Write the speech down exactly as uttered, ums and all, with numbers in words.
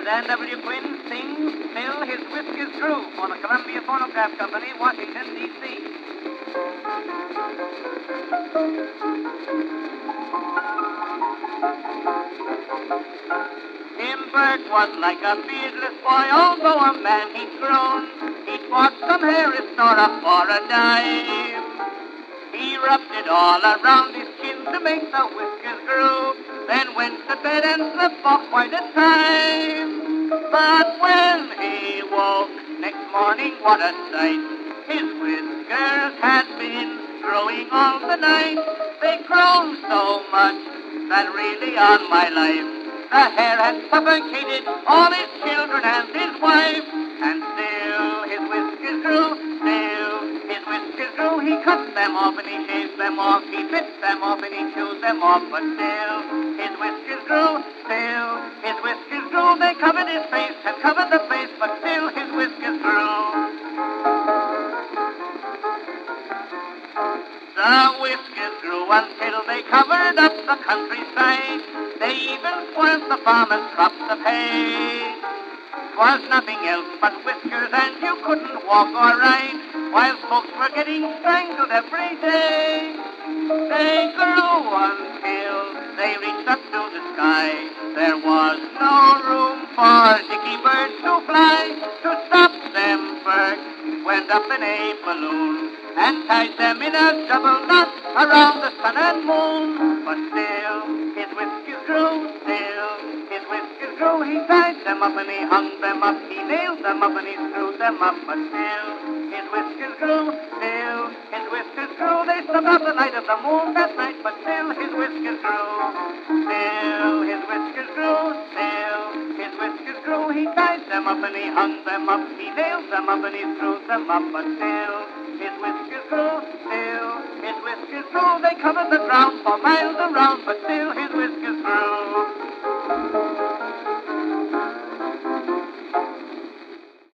Dan W. Quinn sings Still His Whiskers Grew for the Columbia Phonograph Company, Washington, D C Tim Burke was like a beardless boy, although a man he'd grown. He'd bought some hair store for a dime. He rubbed it all around his chin to make the whiskers grow, then went to bed and slept for quite a time. But when he woke next morning, what a sight. His whiskers had been growing all the night. They grown so much that really on my life the hair had suffocated all his children and his wife. And still his whiskers grew, still his whiskers grew. He cut them off and he shaved them off. He bit them off and he chewed them off. But still his whiskers grew, still his whiskers grew. They covered his face and covered the face, but still his whiskers grew. The whiskers grew until they covered up the countryside. They even spoiled the farmer's crops of hay. 'Twas nothing else but whiskers, and you couldn't walk or ride, while folks were getting strangled every day. They grew until they reached up to the sky. There was no room for dicky birds to fly. To stop them, Burke went up in a balloon and tied them in a double knot around the sun and moon. But still his whiskers grew, still his whiskers grew. He tied them up and he hung them up. He nailed them up and he screwed them up. But still his whiskers grew, still his whiskers grew. They stuck out the light of the moon that night, but still his whiskers grew. Still his whiskers grew, still his whiskers grew. He tied them up and he hung them up. He nailed them up and he screwed them up. But still his whiskers grew, still his whiskers grew. They covered the ground for miles around, but still